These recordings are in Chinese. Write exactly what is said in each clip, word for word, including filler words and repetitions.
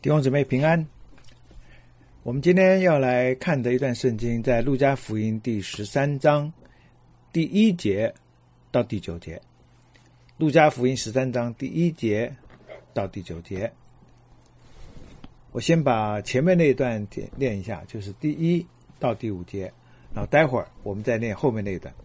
弟兄姊妹平安。我们今天要来看的一段圣经，在路加福音第十三章第一节到第九节。路加福音十三章第一节到第九节，我先把前面那一段念一下，就是第一到第五节，然后待会儿我们再念后面那一段。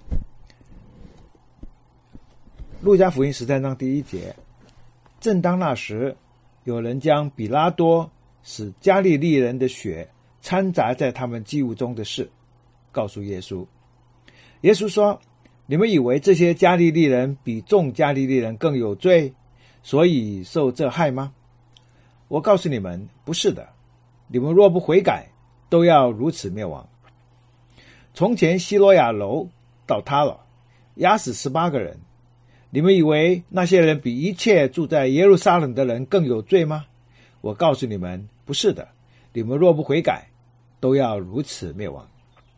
路加福音十三章第一节，正当那时，有人将比拉多使加利利人的血掺杂在他们祭物中的事告诉耶稣。耶稣说，你们以为这些加利利人比众加利利人更有罪，所以受这害吗？我告诉你们，不是的。你们若不悔改，都要如此灭亡。从前希罗亚楼倒塌了，压死十八个人。你们以为那些人比一切住在耶路撒冷的人更有罪吗？我告诉你们，不是的。你们若不悔改，都要如此灭亡。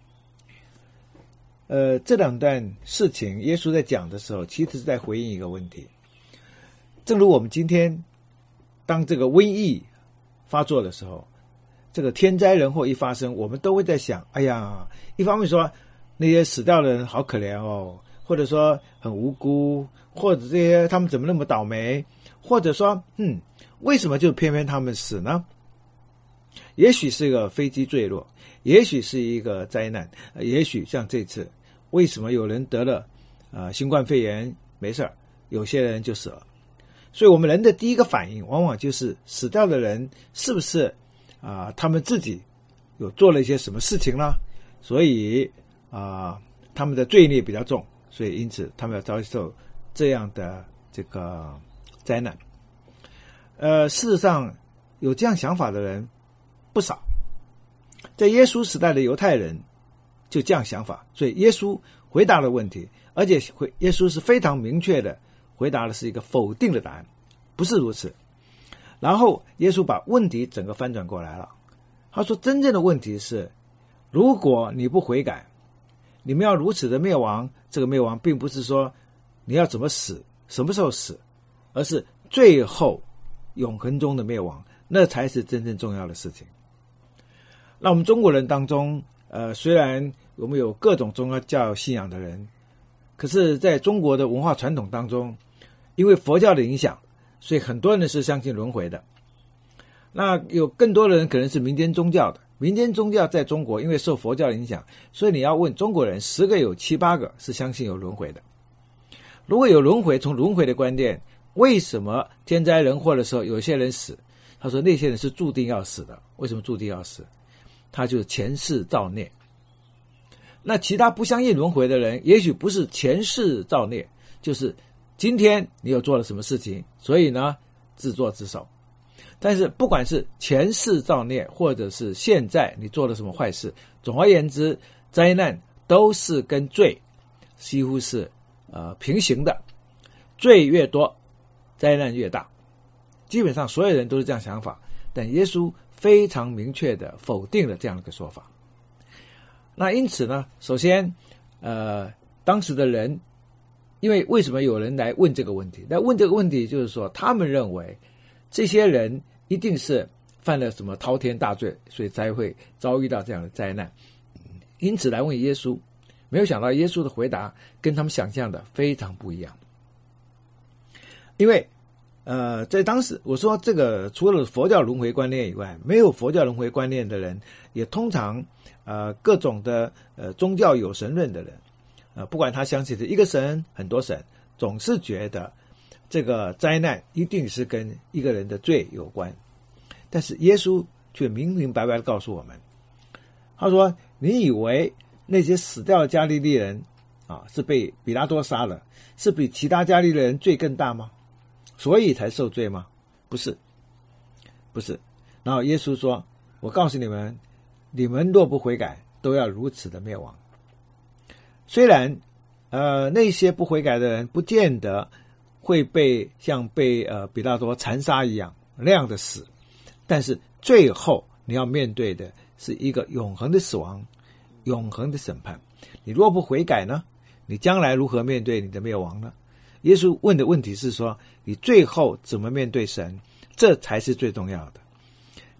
呃，这两段事情，耶稣在讲的时候，其实是在回应一个问题。正如我们今天，当这个瘟疫发作的时候，这个天灾人祸一发生，我们都会在想，哎呀，一方面说那些死掉的人好可怜哦，或者说很无辜，或者这些他们怎么那么倒霉，或者说嗯，为什么就偏偏他们死呢？也许是一个飞机坠落，也许是一个灾难，也许像这次为什么有人得了呃新冠肺炎没事，有些人就死了。所以我们人的第一个反应往往就是死掉的人是不是啊、呃、他们自己有做了一些什么事情呢？所以啊、呃、他们的罪孽比较重，所以因此他们要遭受这样的这个灾难。呃，事实上有这样想法的人不少，在耶稣时代的犹太人就这样想法，所以耶稣回答了问题，而且耶稣是非常明确的回答的是一个否定的答案，不是如此。然后耶稣把问题整个翻转过来了，他说真正的问题是，如果你不悔改，你们要如此的灭亡。这个灭亡并不是说你要怎么死，什么时候死，而是最后永恒中的灭亡，那才是真正重要的事情。那我们中国人当中，呃，虽然我们有各种宗教信仰的人，可是在中国的文化传统当中，因为佛教的影响，所以很多人是相信轮回的。那有更多的人可能是民间宗教的，民间宗教在中国因为受佛教的影响，所以你要问中国人，十个有七八个是相信有轮回的。如果有轮回，从轮回的观念，为什么天灾人祸的时候有些人死？他说那些人是注定要死的。为什么注定要死？他就是前世造孽。那其他不相信轮回的人，也许不是前世造孽，就是今天你有做了什么事情，所以呢自作自受。但是不管是前世造孽，或者是现在你做了什么坏事，总而言之，灾难都是跟罪几乎是呃平行的，罪越多，灾难越大。基本上所有人都是这样想法，但耶稣非常明确的否定了这样的一个说法。那因此呢，首先呃当时的人，因为为什么有人来问这个问题？来问这个问题就是说，他们认为这些人一定是犯了什么滔天大罪，所以才会遭遇到这样的灾难，因此来问耶稣。没有想到耶稣的回答跟他们想象的非常不一样。因为呃，在当时我说这个除了佛教轮回观念以外，没有佛教轮回观念的人，也通常呃各种的呃宗教有神论的人，呃不管他相信是一个神很多神，总是觉得这个灾难一定是跟一个人的罪有关。但是耶稣却明明白白地告诉我们，他说你以为那些死掉的加利利人啊是被比拉多杀了，是比其他加利利人罪更大吗？所以才受罪吗？不是，不是。然后耶稣说，我告诉你们，你们若不悔改，都要如此的灭亡。虽然呃那些不悔改的人不见得会被像被呃比拉多残杀一样那样的死，但是最后你要面对的是一个永恒的死亡，永恒的审判。你若不悔改呢，你将来如何面对你的灭亡呢？耶稣问的问题是说，你最后怎么面对神，这才是最重要的。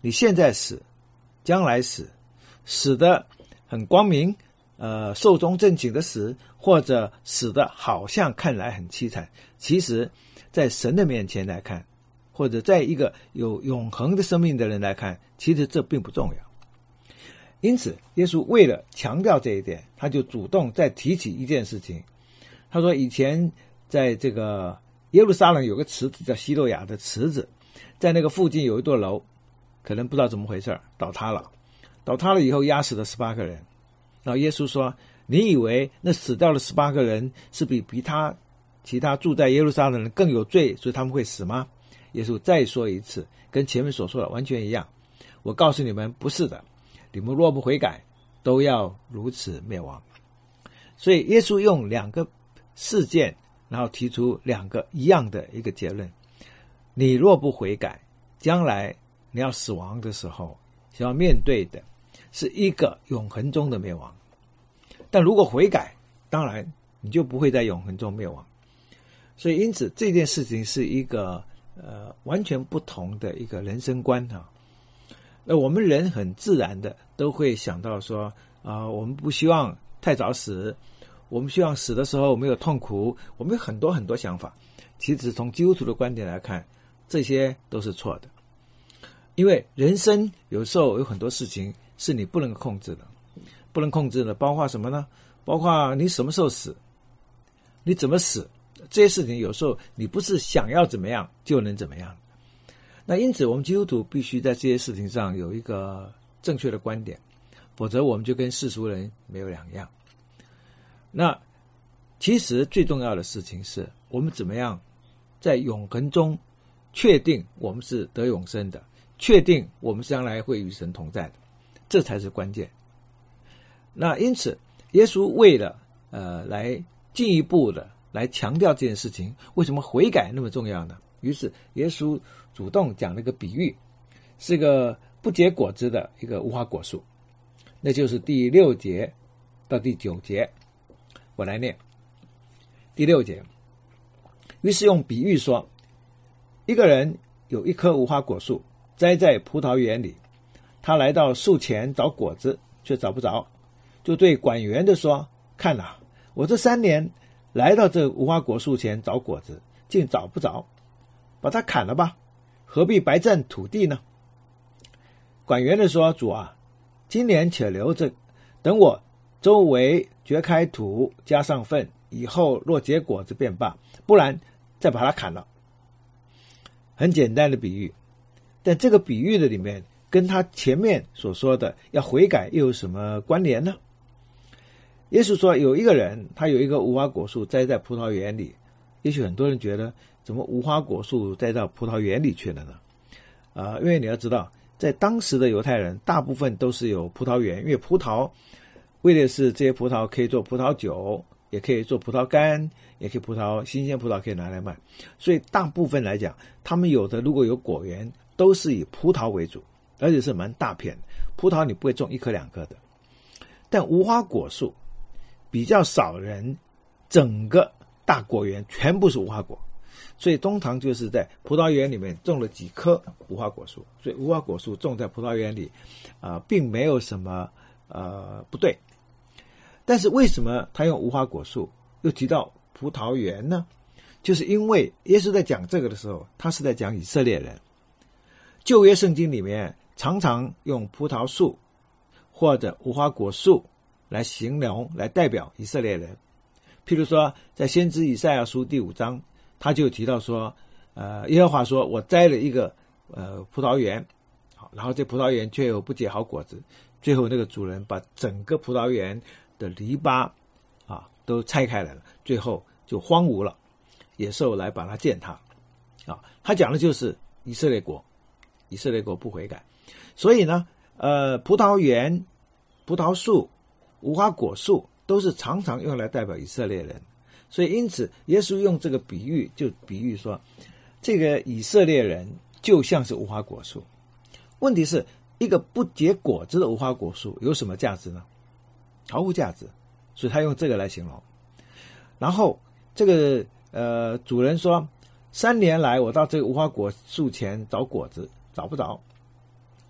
你现在死，将来死，死的很光明，呃，寿终正寝的死，或者死的好像看来很凄惨，其实在神的面前来看，或者在一个有永恒的生命的人来看，其实这并不重要。因此耶稣为了强调这一点，他就主动再提起一件事情。他说以前在这个耶路撒冷有个池子叫西洛亚的池子，在那个附近有一座楼，可能不知道怎么回事倒塌了，倒塌了以后压死了十八个人。然后耶稣说，你以为那死掉的十八个人是比比他其他住在耶路撒冷的人更有罪，所以他们会死吗？耶稣再说一次，跟前面所说的完全一样，我告诉你们，不是的，你们若不悔改，都要如此灭亡。所以耶稣用两个事件，然后提出两个一样的一个结论，你若不悔改，将来你要死亡的时候，想要面对的是一个永恒中的灭亡。但如果悔改，当然你就不会在永恒中灭亡。所以因此这件事情是一个呃完全不同的一个人生观啊。那我们人很自然的都会想到说啊、呃，我们不希望太早死，我们希望死的时候没有痛苦，我们有很多很多想法。其实从基督徒的观点来看，这些都是错的。因为人生有时候有很多事情是你不能控制的，不能控制的包括什么呢？包括你什么时候死，你怎么死，这些事情有时候你不是想要怎么样就能怎么样。那因此我们基督徒必须在这些事情上有一个正确的观点，否则我们就跟世俗人没有两样。那其实最重要的事情是我们怎么样在永恒中确定我们是得永生的，确定我们将来会与神同在的，这才是关键。那因此耶稣为了呃来进一步的来强调这件事情，为什么悔改那么重要呢？于是耶稣主动讲了一个比喻，是个不结果子的一个无花果树，那就是第六节到第九节。我来念第六节。于是用比喻说，一个人有一棵无花果树栽在葡萄园里，他来到树前找果子，却找不着，就对管园的说，看啊，我这三年来到这无花果树前找果子，竟找不着，把它砍了吧，何必白占土地呢？管园的说，主啊，今年且留着，等我周围掘开土，加上粪，以后若结果子便罢，不然再把它砍了。很简单的比喻，但这个比喻的里面跟他前面所说的要悔改又有什么关联呢？耶稣说，有一个人他有一个无花果树栽在葡萄园里，也许很多人觉得怎么无花果树栽到葡萄园里去了呢？啊、呃，因为你要知道，在当时的犹太人大部分都是有葡萄园，因为葡萄为的是这些葡萄可以做葡萄酒，也可以做葡萄干，也可以葡萄新鲜葡萄可以拿来卖，所以大部分来讲，他们有的如果有果园，都是以葡萄为主，而且是蛮大片。葡萄你不会种一颗两颗的，但无花果树比较少人，整个大果园全部是无花果，所以通常就是在葡萄园里面种了几棵无花果树，所以无花果树种在葡萄园里，啊、呃，并没有什么呃不对。但是为什么他用无花果树又提到葡萄园呢？就是因为耶稣在讲这个的时候，他是在讲以色列人。旧约圣经里面常常用葡萄树或者无花果树来形容，来代表以色列人。譬如说在先知以赛亚书第五章，他就提到说，呃，耶和华说，我栽了一个呃葡萄园，好，然后这葡萄园却又不结好果子，最后那个主人把整个葡萄园的篱笆啊都拆开来了，最后就荒芜了，野兽来把它践踏啊。他讲的就是以色列国，以色列国不悔改，所以呢，呃，葡萄园、葡萄树、无花果树都是常常用来代表以色列人，所以因此耶稣用这个比喻，就比喻说，这个以色列人就像是无花果树。问题是，一个不结果子的无花果树有什么价值呢？毫无价值，所以他用这个来形容。然后这个呃主人说，三年来我到这个无花果树前找果子，找不着，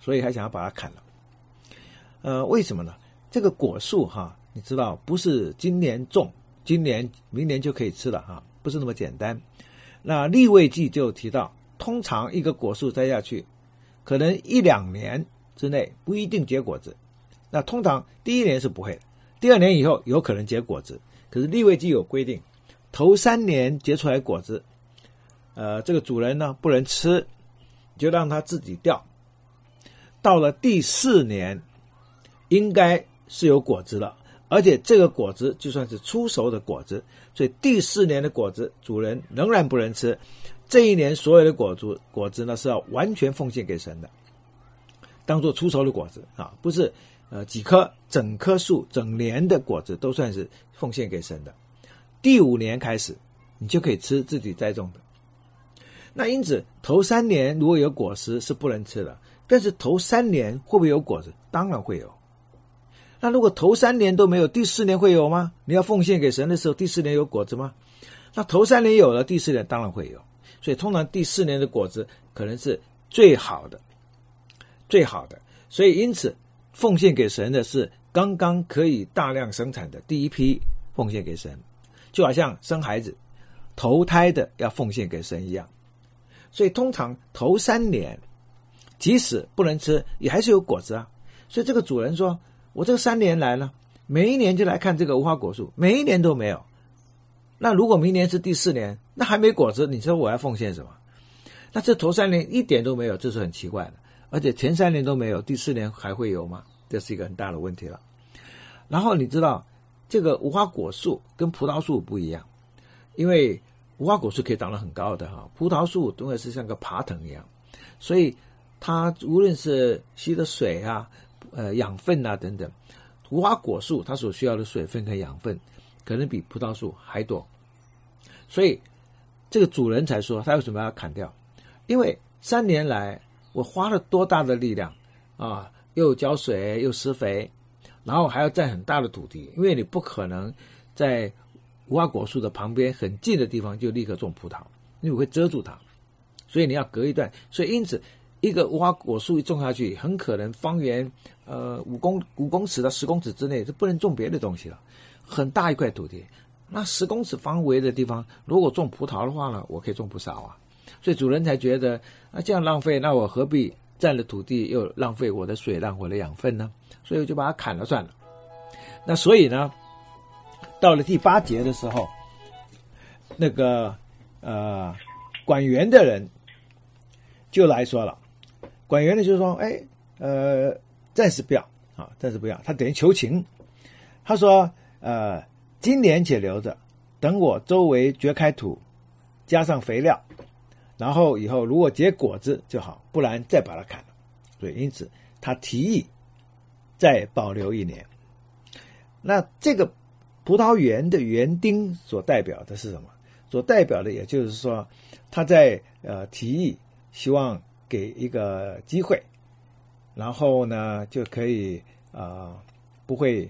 所以还想要把它砍了。呃，为什么呢？这个果树哈，你知道不是今年种，今年明年就可以吃了哈，不是那么简单。那利未记就提到，通常一个果树栽下去，可能一两年之内不一定结果子。那通常第一年是不会的，第二年以后有可能结果子。可是利未记有规定，头三年结出来果子，呃，这个主人呢不能吃，就让他自己掉。到了第四年，应该是有果子了，而且这个果子就算是初熟的果子，所以第四年的果子主人仍然不能吃。这一年所有的果子果子呢是要完全奉献给神的，当做初熟的果子啊，不是呃几棵整棵树整年的果子都算是奉献给神的。第五年开始，你就可以吃自己栽种的。那因此头三年如果有果实是不能吃的，但是头三年会不会有果子？当然会有。那如果头三年都没有，第四年会有吗？你要奉献给神的时候，第四年有果子吗？那头三年有了，第四年当然会有。所以通常第四年的果子可能是最好的，最好的。所以因此奉献给神的是刚刚可以大量生产的第一批奉献给神，就好像生孩子头胎的要奉献给神一样。所以通常头三年即使不能吃，也还是有果子啊。所以这个主人说，我这个三年来了，每一年就来看这个无花果树，每一年都没有。那如果明年是第四年，那还没果子，你说我要奉献什么？那这头三年一点都没有，这是很奇怪的。而且前三年都没有，第四年还会有吗？这是一个很大的问题了。然后你知道这个无花果树跟葡萄树不一样，因为无花果树可以长得很高的哈，葡萄树都是像个爬藤一样，所以它无论是吸的水啊、呃养分啊等等，无花果树它所需要的水分跟养分可能比葡萄树还多，所以这个主人才说他为什么要砍掉？因为三年来我花了多大的力量啊，又浇水又施肥，然后还要占很大的土地，因为你不可能在无花果树的旁边很近的地方就立刻种葡萄，因为会遮住它，所以你要隔一段。所以因此一个无花果树一种下去，很可能方圆呃五公五公尺到十公尺之内是不能种别的东西了，很大一块土地。那十公尺方围的地方，如果种葡萄的话呢，我可以种不少啊。所以主人才觉得啊这样浪费，那我何必占了土地又浪费我的水浪我的养分呢？所以我就把它砍了算了。那所以呢，到了第八节的时候，那个呃管园的人就来说了，管园的就说，哎，呃，暂时不要啊，暂时不要，他等于求情。他说，呃，今年且留着，等我周围掘开土，加上肥料，然后以后如果结果子就好，不然再把它砍了。所以因此他提议再保留一年。那这个葡萄园的园丁所代表的是什么？所代表的也就是说，他在呃提议，希望给一个机会，然后呢就可以呃不会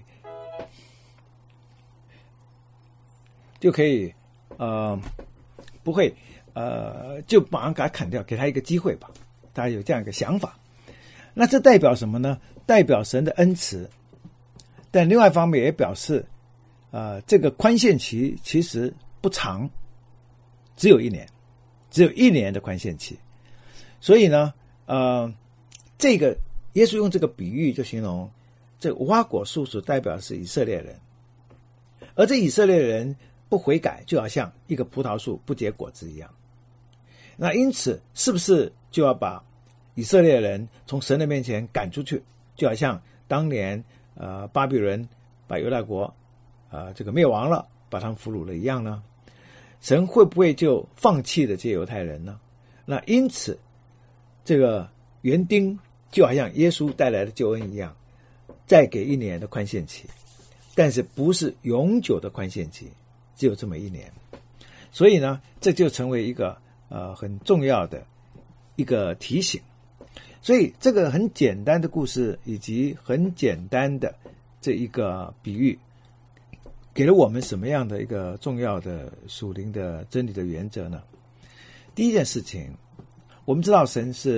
就可以呃不会呃就马上给他砍掉，给他一个机会吧。他有这样一个想法。那这代表什么呢？代表神的恩慈，但另外一方面也表示呃这个宽限期其实不长，只有一年，只有一年的宽限期。所以呢呃这个耶稣用这个比喻就形容这个无花果树所代表的是以色列人，而这以色列人不悔改，就好像一个葡萄树不结果子一样。那因此是不是就要把以色列人从神的面前赶出去，就好像当年呃巴比伦把犹大国呃这个灭亡了，把他们俘虏了一样呢？神会不会就放弃了这些犹太人呢？那因此这个园丁就好像耶稣带来的救恩一样，再给一年的宽限期，但是不是永久的宽限期，只有这么一年。所以呢这就成为一个呃很重要的一个提醒。所以这个很简单的故事以及很简单的这一个比喻，给了我们什么样的一个重要的属灵的真理的原则呢？第一件事情，我们知道神是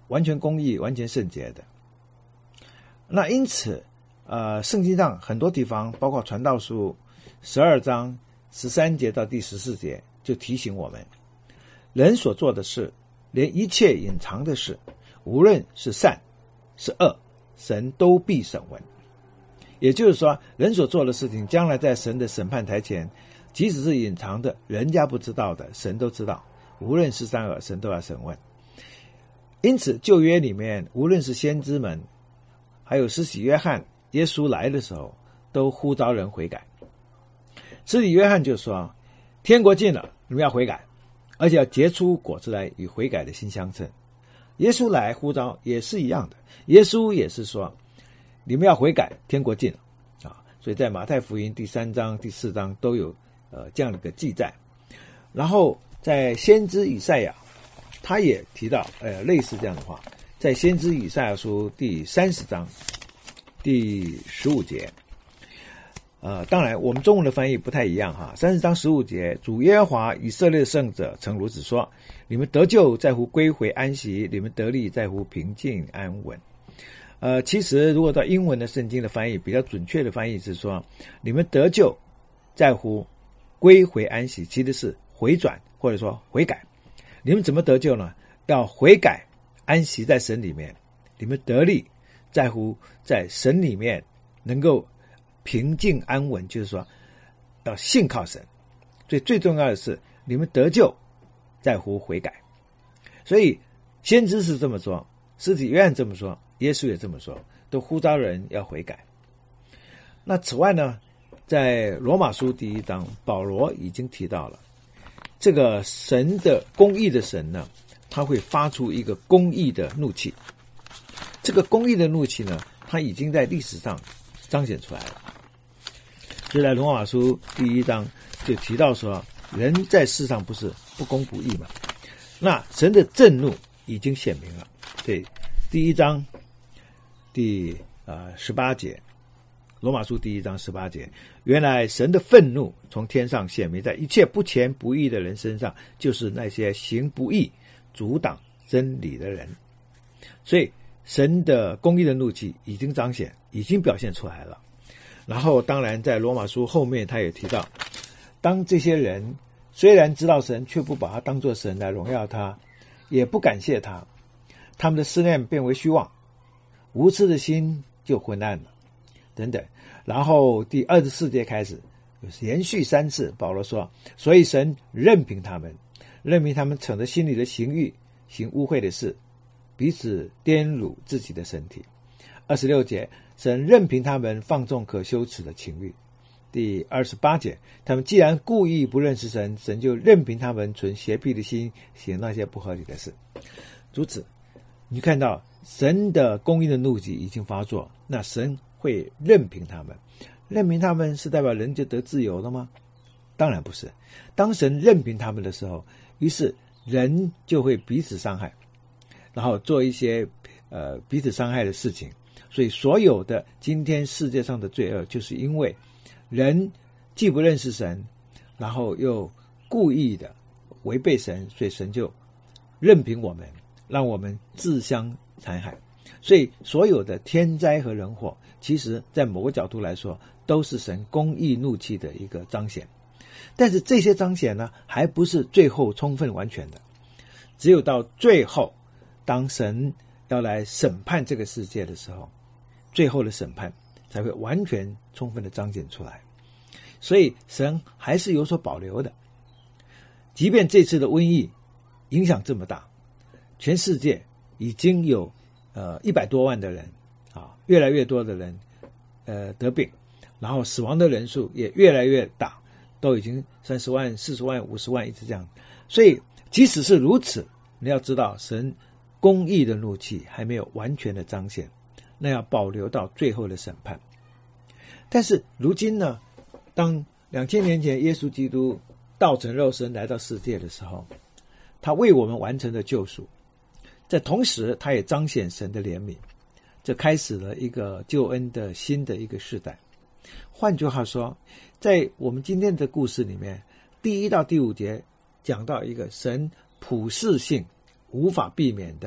完全公义、完全圣洁的。那因此，呃，圣经上很多地方，包括传道书十二章十三节到第十四节，就提醒我们，人所做的事，连一切隐藏的事，无论是善是恶，神都必审问。也就是说，人所做的事情，将来在神的审判台前，即使是隐藏的，人家不知道的，神都知道。无论是善恶，神都要审问。因此，旧约里面，无论是先知们，还有施洗约翰，耶稣来的时候，都呼召人悔改。施洗约翰就说：“天国近了，你们要悔改，而且要结出果子来，与悔改的心相称。”耶稣来呼召也是一样的，耶稣也是说：“你们要悔改，天国近了。”啊，所以在马太福音第三章、第四章都有呃这样的一个记载。然后在先知以赛亚，他也提到呃类似这样的话，在先知以赛亚书第三十章第十五节。呃，当然我们中文的翻译不太一样哈。三十章十五节，主耶和华以色列的圣者曾如此说：你们得救在乎归回安息，你们得力在乎平静安稳。呃，其实如果到英文的圣经的翻译，比较准确的翻译是说，你们得救在乎归回安息，其实是回转或者说悔改。你们怎么得救呢？要悔改，安息在神里面。你们得力在乎在神里面能够平静安稳，就是说要信靠神。所以最重要的是，你们得救在乎悔改。所以先知是这么说，施洗约翰这么说，耶稣也这么说，都呼召人要悔改。那此外呢，在罗马书第一章，保罗已经提到了这个神的公义的神呢，他会发出一个公义的怒气。这个公义的怒气呢，它已经在历史上彰显出来了。就在罗马书第一章就提到说，人在世上不是不公不义嘛，那神的震怒已经显明了。对，第一章第呃十八节，罗马书第一章十八节，原来神的愤怒从天上显明在一切不虔不义的人身上，就是那些行不义、阻挡真理的人。所以神的公义的怒气已经彰显，已经表现出来了。然后当然在罗马书后面他也提到，当这些人虽然知道神，却不把他当作神来荣耀他，也不感谢他，他们的思念变为虚妄，无知的心就昏暗了等等。然后第二十四节开始连续三次保罗说，所以神任凭他们任凭他们逞着心里的情欲，行污秽的事，彼此玷辱自己的身体。二十六节，神任凭他们放纵可羞耻的情欲。第二十八节，他们既然故意不认识神，神就任凭他们存邪僻的心，行那些不合理的事。如此，你看到神的公义的怒气已经发作，那神会任凭他们。任凭他们是代表人就得自由了吗？当然不是。当神任凭他们的时候，于是人就会彼此伤害，然后做一些呃彼此伤害的事情。所以所有的今天世界上的罪恶，就是因为人既不认识神，然后又故意的违背神，所以神就任凭我们，让我们自相残害。所以所有的天灾和人祸，其实在某个角度来说，都是神公义怒气的一个彰显。但是这些彰显呢，还不是最后充分完全的，只有到最后，当神要来审判这个世界的时候，最后的审判才会完全充分的彰显出来。所以神还是有所保留的。即便这次的瘟疫影响这么大，全世界已经有呃一百多万的人啊，越来越多的人呃得病，然后死亡的人数也越来越大，都已经三十万、四十万、五十万一直这样。所以即使是如此，你要知道神公义的怒气还没有完全的彰显，那要保留到最后的审判。但是如今呢，当两千年前耶稣基督道成肉身来到世界的时候，他为我们完成了救赎，在同时他也彰显神的怜悯，这开始了一个救恩的新的一个世代。换句话说，在我们今天的故事里面，第一到第五节讲到一个神普世性无法避免的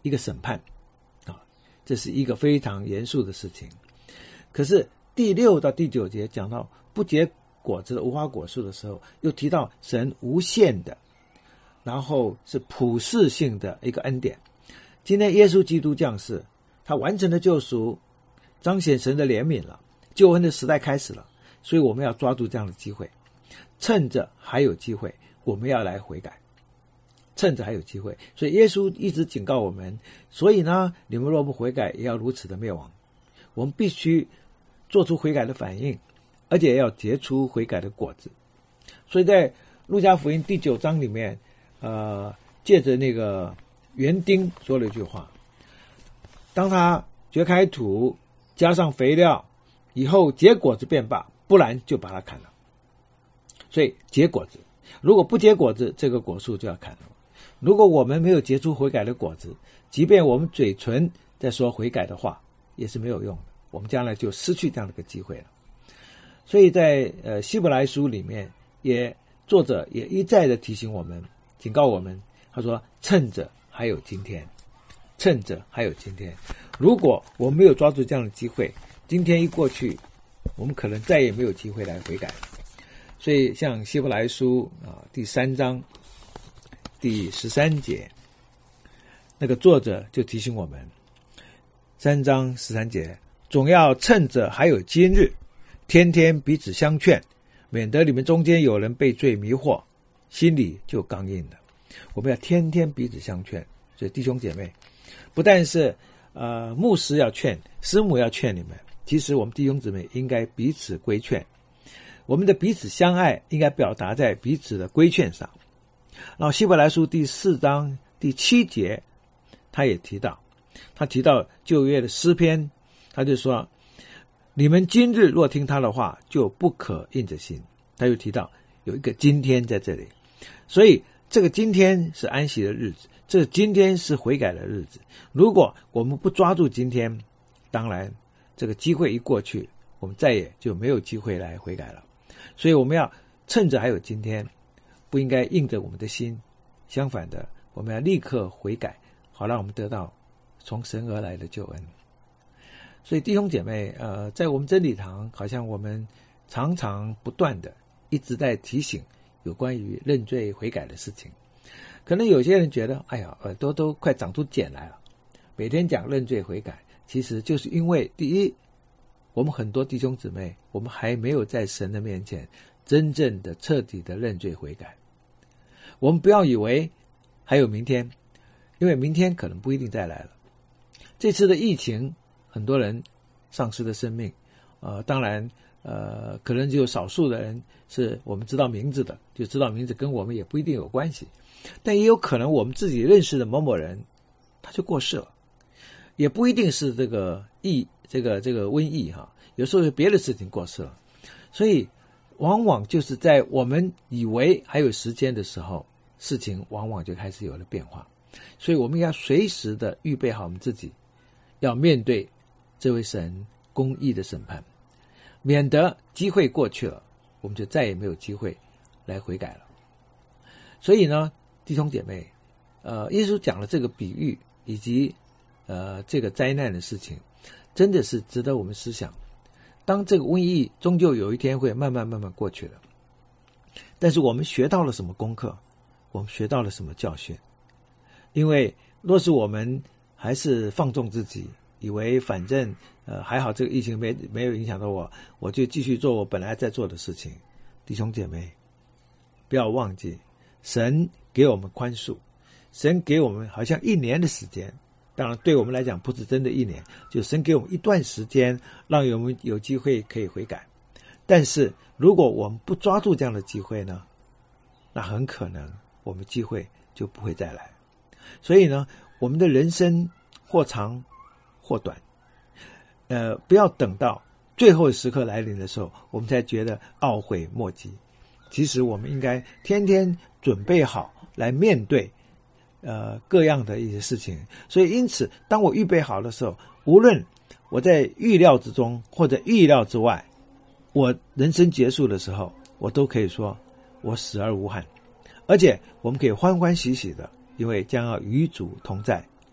一个审判啊，这是一个非常严肃的事情。可是第六到第九节讲到不结果子的无花果树的时候，又提到神无限的，然后是普世性的一个恩典。今天耶稣基督降世，他完成了救赎，彰显神的怜悯了，救恩的时代开始了，所以我们要抓住这样的机会，趁着还有机会，我们要来悔改，趁着还有机会。所以耶稣一直警告我们，所以呢，你们若不悔改，也要如此的灭亡。我们必须做出悔改的反应，而且要结出悔改的果子。所以在路加福音第九章里面，呃，借着那个园丁说了一句话，当他掘开土，加上肥料以后，结果子便罢，不然就把它砍了。所以结果子，如果不结果子，这个果树就要砍了。如果我们没有结出悔改的果子，即便我们嘴唇在说悔改的话，也是没有用的，我们将来就失去这样的一个机会了。所以在呃希伯来书里面，也作者也一再的提醒我们，警告我们，他说趁着还有今天，趁着还有今天。如果我们没有抓住这样的机会，今天一过去，我们可能再也没有机会来悔改。所以像希伯来书啊第三章第十三节，那个作者就提醒我们，三章十三节，总要趁着还有今日，天天彼此相劝，免得你们中间有人被罪迷惑，心里就刚硬了。我们要天天彼此相劝。所以弟兄姐妹，不但是呃牧师要劝，师母要劝你们，其实我们弟兄姊妹应该彼此规劝。我们的彼此相爱应该表达在彼此的规劝上。然后希伯来书第四章第七节，他也提到，他提到旧约的诗篇，他就说，你们今日若听他的话，就不可硬着心。他又提到有一个今天在这里，所以这个今天是安息的日子，这个今天是悔改的日子。如果我们不抓住今天，当然这个机会一过去，我们再也就没有机会来悔改了。所以我们要趁着还有今天，不应该硬着我们的心，相反的，我们要立刻悔改，好让我们得到从神而来的救恩。所以弟兄姐妹，呃，在我们真理堂，好像我们常常不断的一直在提醒有关于认罪悔改的事情。可能有些人觉得，哎呀，耳朵都快长出茧来了，每天讲认罪悔改，其实就是因为第一，我们很多弟兄姊妹，我们还没有在神的面前真正的彻底的认罪悔改。我们不要以为还有明天，因为明天可能不一定再来了。这次的疫情，很多人丧失了生命，呃，当然，呃，可能只有少数的人是我们知道名字的，就知道名字跟我们也不一定有关系，但也有可能我们自己认识的某某人，他就过世了，也不一定是这个疫，这个这个瘟疫哈，有时候是别的事情过世了，所以往往就是在我们以为还有时间的时候，事情往往就开始有了变化。所以我们要随时的预备好我们自己，要面对这位神公义的审判，免得机会过去了，我们就再也没有机会来悔改了。所以呢，弟兄姐妹，呃，耶稣讲了这个比喻以及呃这个灾难的事情，真的是值得我们思想。当这个瘟疫终究有一天会慢慢慢慢过去了，但是我们学到了什么功课？我们学到了什么教训？因为若是我们还是放纵自己，以为反正呃还好这个疫情没没有影响到我，我就继续做我本来在做的事情。弟兄姐妹，不要忘记，神给我们宽恕，神给我们好像一年的时间，当然对我们来讲不是真的一年，就神给我们一段时间，让我们有机会可以悔改。但是如果我们不抓住这样的机会呢，那很可能我们机会就不会再来。所以呢，我们的人生或长或短，呃，不要等到最后时刻来临的时候，我们才觉得懊悔莫及。其实我们应该天天准备好来面对呃各样的一些事情。所以因此，当我预备好的时候，无论我在预料之中或者预料之外，我人生结束的时候，我都可以说我死而无憾。而且我们可以欢欢喜喜的，因为将要与主同在，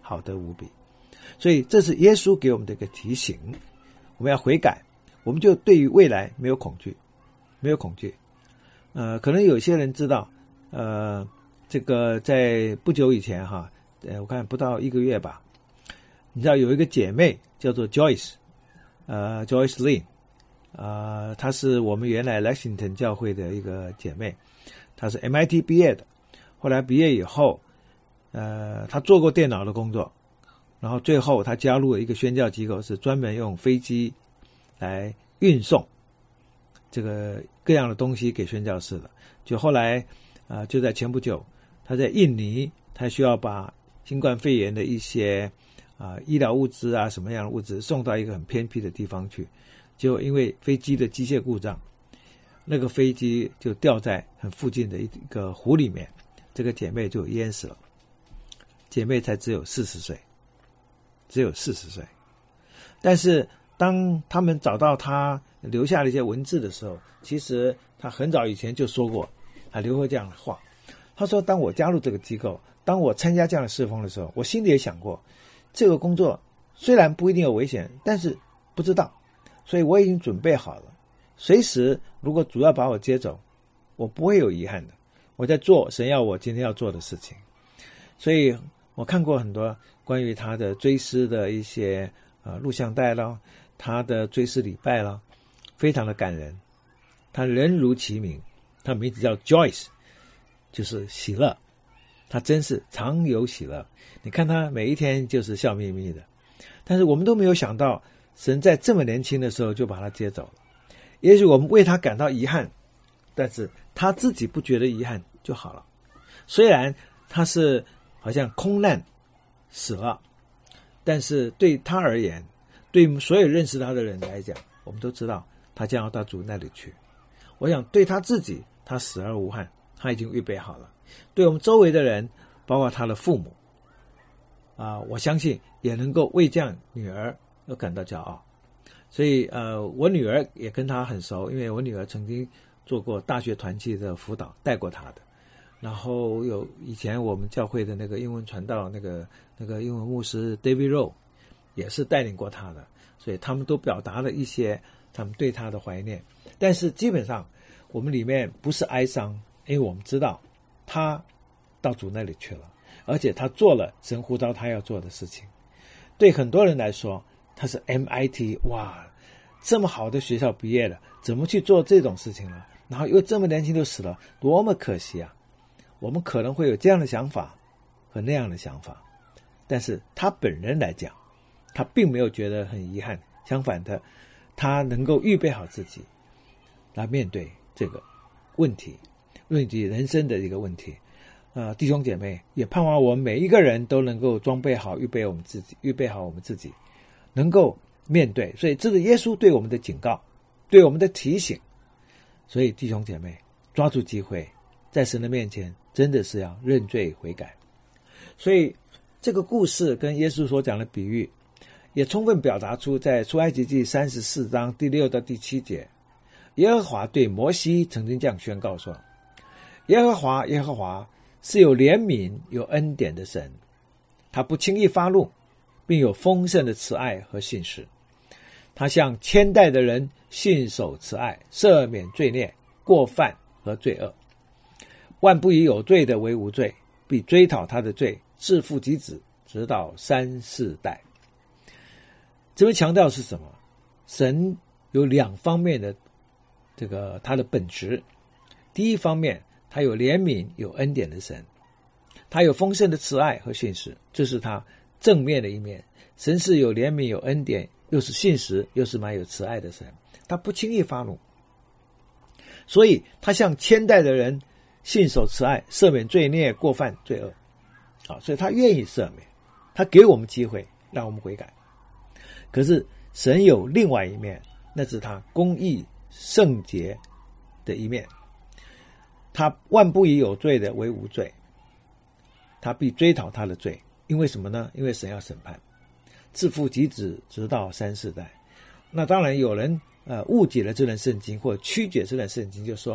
好得无比。所以这是耶稣给我们的一个提醒，我们要悔改，我们就对于未来没有恐惧，没有恐惧。呃，可能有些人知道，呃，这个在不久以前哈，呃，我看不到一个月吧，你知道有一个姐妹叫做 Joyce， 呃 ，Joyce Lin， 呃，她是我们原来 Lexington 教会的一个姐妹，她是 M I T 毕业的，后来毕业以后，呃，她做过电脑的工作，然后最后她加入了一个宣教机构，是专门用飞机来运送这个各样的东西给宣教士的。就后来啊、呃，就在前不久，他在印尼，他需要把新冠肺炎的一些啊、呃、医疗物资啊什么样的物资送到一个很偏僻的地方去，结果因为飞机的机械故障，那个飞机就掉在很附近的一个湖里面，这个姐妹就淹死了。姐妹才只有四十岁，只有四十岁，但是当他们找到他留下了一些文字的时候，其实他很早以前就说过，他留过这样的话。他说，当我加入这个机构，当我参加这样的侍奉的时候，我心里也想过，这个工作虽然不一定有危险，但是不知道，所以我已经准备好了，随时如果主要把我接走，我不会有遗憾的，我在做神要我今天要做的事情。所以我看过很多关于他的追思的一些呃录像带啦，他的追思礼拜啦，非常的感人。他人如其名，他名字叫 Joyce， 就是喜乐，他真是常有喜乐。你看他每一天就是笑眯眯的，但是我们都没有想到，神在这么年轻的时候就把他接走了。也许我们为他感到遗憾，但是他自己不觉得遗憾就好了。虽然他是好像空难死了，但是对他而言，对所有认识他的人来讲，我们都知道他将要到主那里去。我想对他自己，他死而无憾，他已经预备好了。对我们周围的人，包括他的父母啊、呃，我相信也能够为这样女儿而感到骄傲。所以呃，我女儿也跟他很熟，因为我女儿曾经做过大学团契的辅导，带过他的。然后有以前我们教会的那个英文传道那个那个英文牧师 David Rowe 也是带领过他的，所以他们都表达了一些他们对他的怀念。但是基本上我们里面不是哀伤，因为我们知道他到主那里去了，而且他做了神呼召他要做的事情。对很多人来说，他是 M I T， 哇，这么好的学校毕业了，怎么去做这种事情了？然后又这么年轻就死了，多么可惜啊！我们可能会有这样的想法和那样的想法，但是他本人来讲，他并没有觉得很遗憾，相反的，他能够预备好自己来面对这个问题，问题人生的一个问题。呃，弟兄姐妹，也盼望我们每一个人都能够装备好，预备我们自己，预备好我们自己，能够面对。所以这是耶稣对我们的警告，对我们的提醒。所以弟兄姐妹，抓住机会，在神的面前真的是要认罪悔改。所以这个故事跟耶稣所讲的比喻也充分表达出在出埃及记三十四章第六到第七节，耶和华对摩西曾经这样宣告说，耶和华耶和华是有怜悯有恩典的神，他不轻易发怒，并有丰盛的慈爱和信实。他向千代的人信守慈爱，赦免罪孽过犯和罪恶，万不以有罪的为无罪，必追讨他的罪，自父及子，直到三四代。这边强调是什么？神有两方面的这个他的本质。第一方面，他有怜悯有恩典的神，他有丰盛的慈爱和信实，这是他正面的一面。神是有怜悯有恩典，又是信实，又是蛮有慈爱的神，他不轻易发怒，所以他向千代的人信守慈爱，赦免罪孽过犯罪恶。好，所以他愿意赦免，他给我们机会让我们悔改。可是神有另外一面，那是他公义圣洁的一面，他万不以有罪的为无罪，他必追讨他的罪。因为什么呢？因为神要审判，自父及子，直到三四代。那当然有人呃误解了这段圣经，或曲解这段圣经，就说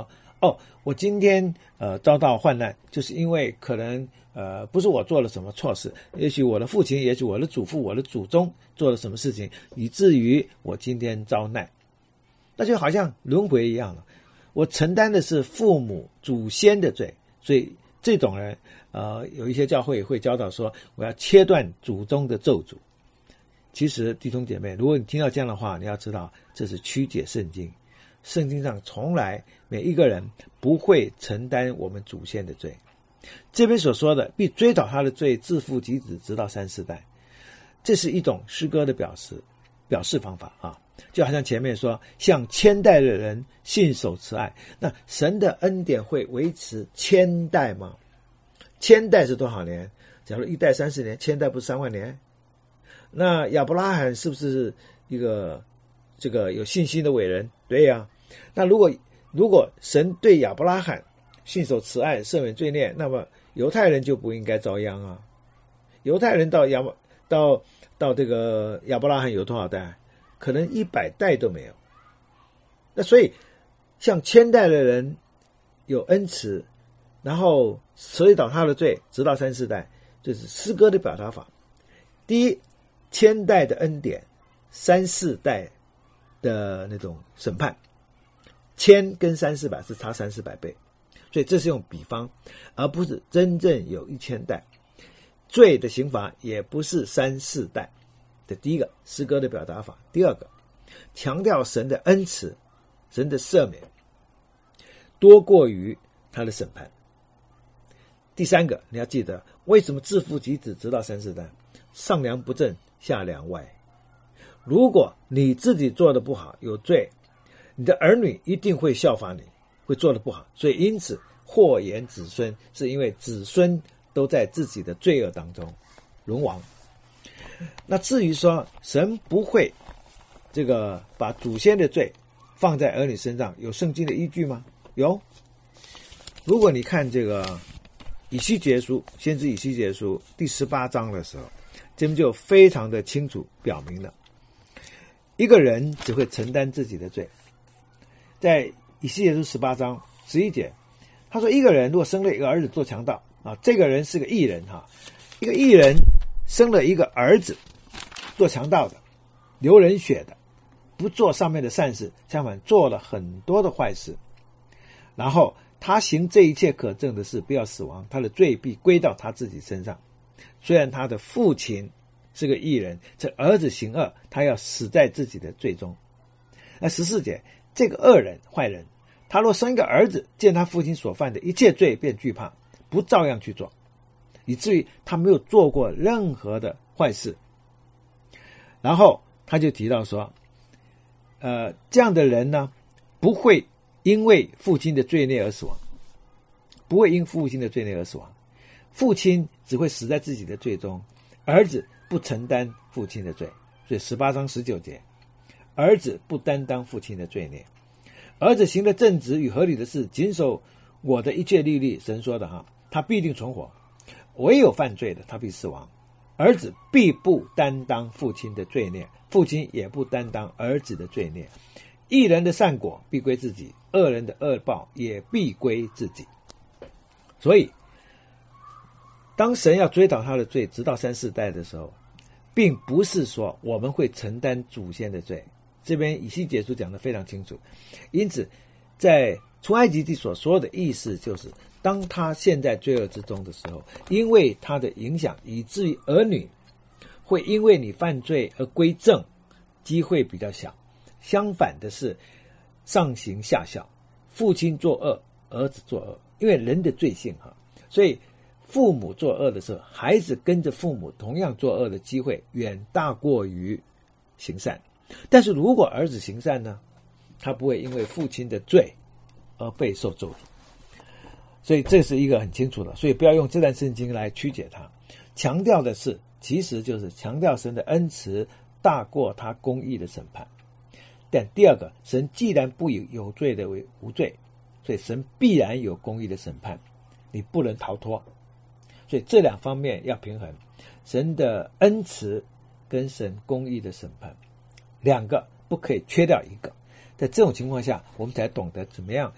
哦，我今天呃遭到患难，就是因为可能呃不是我做了什么错事，也许我的父亲，也许我的祖父，我的祖宗做了什么事情，以至于我今天遭难。那就好像轮回一样了，我承担的是父母祖先的罪，所以这种人呃有一些教会会教导说，我要切断祖宗的咒诅。其实弟兄姐妹，如果你听到这样的话，你要知道这是曲解圣经。圣经上从来每一个人不会承担我们祖先的罪。这边所说的必追讨他的罪，自父及子，直到三四代，这是一种诗歌的表示表示方法啊。就好像前面说，像千代的人信守慈爱，那神的恩典会维持千代吗？千代是多少年？假如一代三十年，千代不是三万年？那亚伯拉罕是不是一个这个有信心的伟人？对呀、啊。那如果如果神对亚伯拉罕信守慈爱，赦免罪孽，那么犹太人就不应该遭殃啊。犹太人到亚到到这个亚伯拉罕有多少代？可能一百代都没有。那所以像千代的人有恩慈，然后追讨他的罪，直到三四代，这是诗歌的表达法。第一，千代的恩典，三四代的那种审判，千跟三四百是差三四百倍，所以这是用比方，而不是真正有一千代。罪的刑罚也不是三四代。这第一个诗歌的表达法。第二个，强调神的恩慈，神的赦免多过于他的审判。第三个，你要记得为什么自父及子，直到三四代，上梁不正下梁歪。如果你自己做的不好，有罪，你的儿女一定会效法你，会做的不好。所以因此祸延子孙，是因为子孙都在自己的罪恶当中沦亡。那至于说神不会这个把祖先的罪放在儿女身上，有圣经的依据吗？有。如果你看这个以西结书，先知以西结书第十八章的时候，这边就非常的清楚表明了，一个人只会承担自己的罪。在以西结书十八章十一节，他说一个人如果生了一个儿子做强盗啊，这个人是个义人哈，一个义人生了一个儿子做强盗的，流人血的，不做上面的善事，相反做了很多的坏事，然后他行这一切可憎的事，不要死亡，他的罪必归到他自己身上。虽然他的父亲是个义人，这儿子行恶，他要死在自己的罪中。那十四节，这个恶人坏人，他若生一个儿子，见他父亲所犯的一切罪，便惧怕，不照样去做，以至于他没有做过任何的坏事。然后他就提到说，呃，这样的人呢，不会因为父亲的罪孽而死亡，不会因父亲的罪孽而死亡。父亲只会死在自己的罪中，儿子不承担父亲的罪。所以十八章十九节，儿子不担当父亲的罪孽。儿子行了正直与合理的事，谨守我的一切律例，神说的哈，他必定存活。唯有犯罪的，他必死亡。儿子必不担当父亲的罪孽，父亲也不担当儿子的罪孽。义人的善果必归自己，恶人的恶报也必归自己。所以当神要追讨他的罪直到三四代的时候，并不是说我们会承担祖先的罪，这边以西结书讲得非常清楚。因此在出埃及记所说的意思就是，当他陷在罪恶之中的时候，因为他的影响，以至于儿女会因为你犯罪而归正，机会比较小。相反的是，上行下效，父亲作恶，儿子作恶，因为人的罪性哈，所以父母作恶的时候，孩子跟着父母同样作恶的机会远大过于行善。但是如果儿子行善呢，他不会因为父亲的罪而备受咒诅。所以这是一个很清楚的，所以不要用这段圣经来曲解它。强调的是，其实就是强调神的恩慈大过他公义的审判。但第二个，神既然不以有罪的为无罪，所以神必然有公义的审判，你不能逃脱。所以这两方面要平衡，神的恩慈跟神公义的审判，两个不可以缺掉一个。在这种情况下，我们才懂得怎么样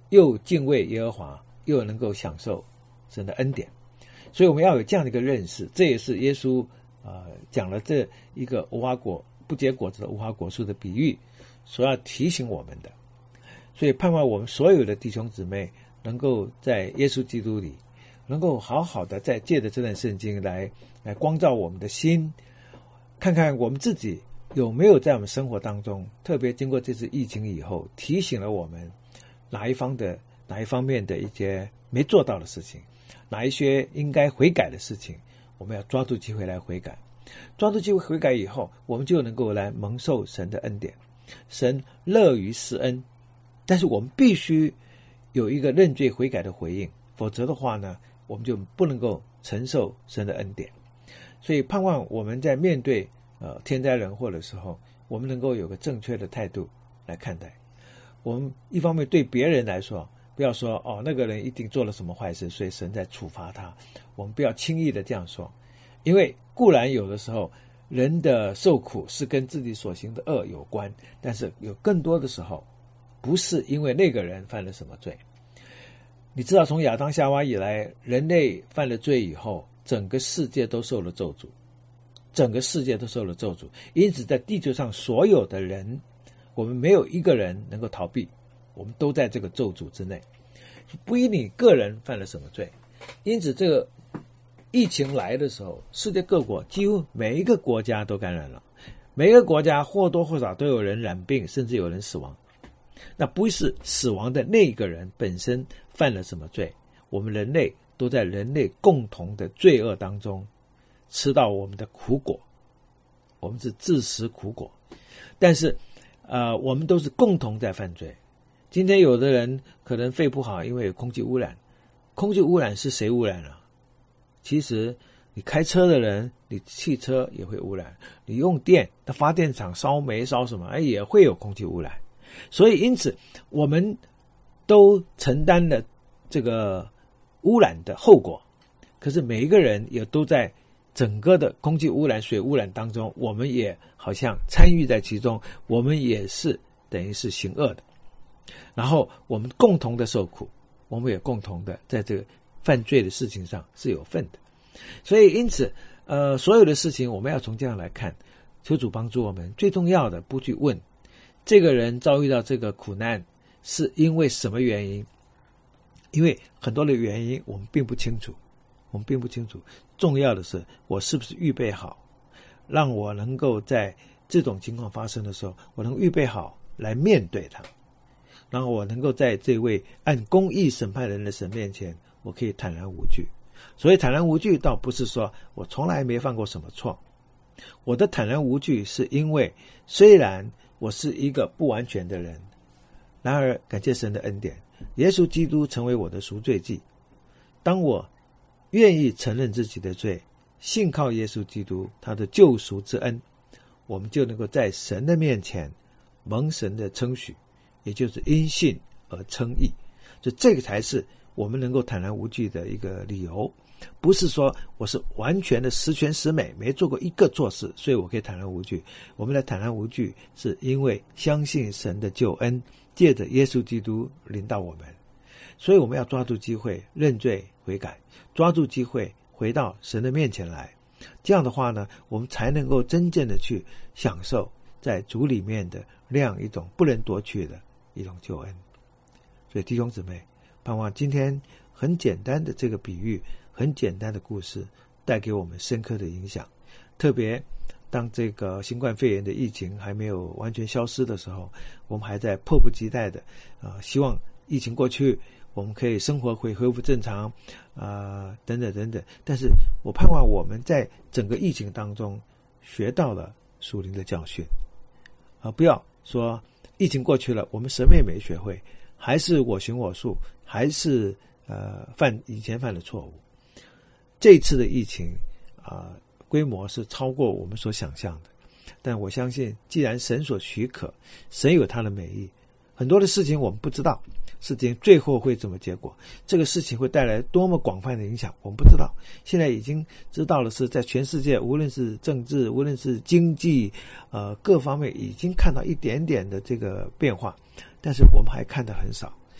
又敬畏耶和华，又能够享受神的恩典。所以我们要有这样的一个认识，这也是耶稣呃讲了这一个无花果不结果子的无花果树的比喻所要提醒我们的。所以盼望我们所有的弟兄姊妹能够在耶稣基督里，能够好好的在借着这段圣经来来光照我们的心，看看我们自己有没有在我们生活当中，特别经过这次疫情以后，提醒了我们哪一方的哪一方面的一些没做到的事情，哪一些应该悔改的事情，我们要抓住机会来悔改。抓住机会悔改以后，我们就能够来蒙受神的恩典。神乐于施恩，但是我们必须有一个认罪悔改的回应，否则的话呢，我们就不能够承受神的恩典。所以盼望我们在面对呃天灾人祸的时候，我们能够有个正确的态度来看待。我们一方面对别人来说，不要说哦那个人一定做了什么坏事，所以神在处罚他，我们不要轻易的这样说。因为固然有的时候人的受苦是跟自己所行的恶有关，但是有更多的时候不是因为那个人犯了什么罪。你知道从亚当夏娃以来，人类犯了罪以后，整个世界都受了咒诅，整个世界都受了咒诅。因此在地球上所有的人，我们没有一个人能够逃避，我们都在这个咒诅之内，不因你个人犯了什么罪。因此这个疫情来的时候，世界各国几乎每一个国家都感染了，每一个国家或多或少都有人染病，甚至有人死亡。那不是死亡的那个人本身犯了什么罪，我们人类都在人类共同的罪恶当中吃到我们的苦果，我们是自食苦果。但是呃，我们都是共同在犯罪。今天有的人可能肺不好，因为有空气污染。空气污染是谁污染了？其实你开车的人，你汽车也会污染，你用电，那发电厂烧煤烧什么，哎，也会有空气污染。所以因此我们都承担了这个污染的后果，可是每一个人也都在整个的空气污染水污染当中，我们也好像参与在其中，我们也是等于是行恶的，然后我们共同的受苦，我们也共同的在这个犯罪的事情上是有份的。所以因此呃，所有的事情我们要从这样来看，求主帮助我们。最重要的不去问这个人遭遇到这个苦难是因为什么原因，因为很多的原因我们并不清楚，我们并不清楚。重要的是我是不是预备好，让我能够在这种情况发生的时候，我能预备好来面对它，然后我能够在这位按公义审判人的神面前，我可以坦然无惧。所以坦然无惧倒不是说我从来没犯过什么错，我的坦然无惧是因为虽然我是一个不完全的人，然而感谢神的恩典，耶稣基督成为我的赎罪祭。当我愿意承认自己的罪，信靠耶稣基督他的救赎之恩，我们就能够在神的面前蒙神的称许，也就是因信而称义。就这个才是我们能够坦然无惧的一个理由。不是说我是完全的十全十美，没做过一个错事，所以我可以坦然无惧。我们的坦然无惧是因为相信神的救恩，借着耶稣基督临到我们。所以我们要抓住机会认罪悔改，抓住机会回到神的面前来。这样的话呢，我们才能够真正的去享受在主里面的那样一种不能夺取的一种救恩。所以弟兄姊妹，盼望今天很简单的这个比喻，很简单的故事带给我们深刻的影响。特别当这个新冠肺炎的疫情还没有完全消失的时候，我们还在迫不及待的呃，希望疫情过去，我们可以生活会恢复正常呃，等等等等。但是我盼望我们在整个疫情当中学到了属灵的教训，呃，不要说疫情过去了我们什么也没学会，还是我行我素，还是呃犯以前犯的错误。这次的疫情啊、呃，规模是超过我们所想象的，但我相信既然神所许可，神有他的美意，很多的事情我们不知道事情最后会怎么结果，这个事情会带来多么广泛的影响我们不知道。现在已经知道的是，在全世界无论是政治无论是经济呃各方面已经看到一点点的这个变化，但是我们还看得很少。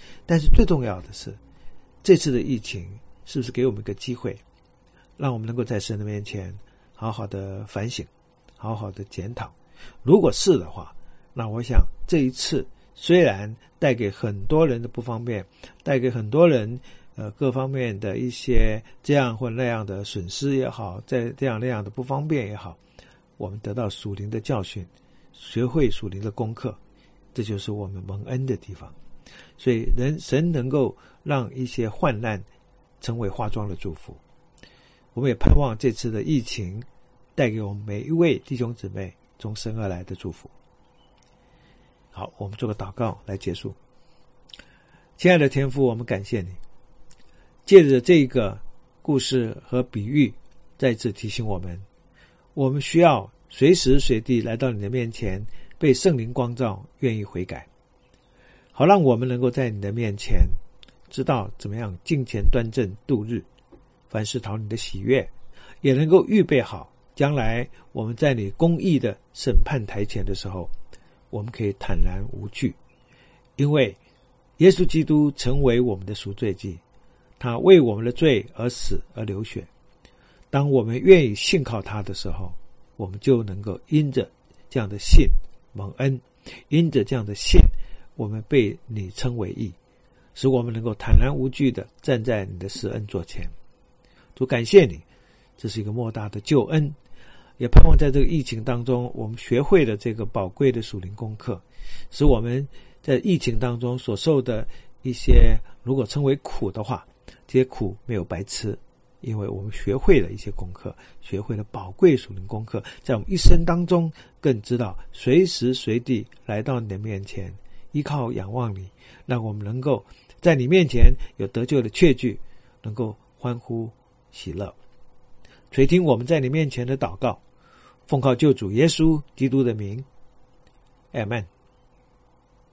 但是最重要的是，这次的疫情是不是给我们一个机会，让我们能够在神的面前好好的反省，好好的检讨。如果是的话，那我想这一次虽然带给很多人的不方便，带给很多人呃各方面的一些这样或那样的损失也好，在这样那样的不方便也好，我们得到属灵的教训，学会属灵的功课，这就是我们蒙恩的地方。所以人神能够让一些患难成为化妆的祝福。我们也盼望这次的疫情带给我们每一位弟兄姊妹从神而来的祝福。好，我们做个祷告来结束。亲爱的天父，我们感谢你，借着这个故事和比喻，再次提醒我们，我们需要随时随地来到你的面前，被圣灵光照，愿意悔改，好让我们能够在你的面前知道怎么样敬虔端正度日，凡事讨你的喜悦，也能够预备好将来我们在你公义的审判台前的时候，我们可以坦然无惧，因为耶稣基督成为我们的赎罪祭，他为我们的罪而死而流血。当我们愿意信靠他的时候，我们就能够因着这样的信蒙恩，因着这样的信，我们被你称为义，使我们能够坦然无惧地站在你的施恩座前。主，感谢你，这是一个莫大的救恩，也盼望在这个疫情当中，我们学会了这个宝贵的属灵功课，使我们在疫情当中所受的一些，如果称为苦的话，这些苦没有白吃，因为我们学会了一些功课，学会了宝贵属灵功课，在我们一生当中更知道随时随地来到你的面前，依靠仰望你，让我们能够在你面前有得救的确据，能够欢呼喜乐。垂听我们在你面前的祷告，奉靠救主耶稣基督的名，阿们。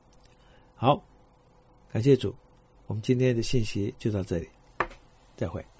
好，感谢主，我们今天的信息就到这里，再会。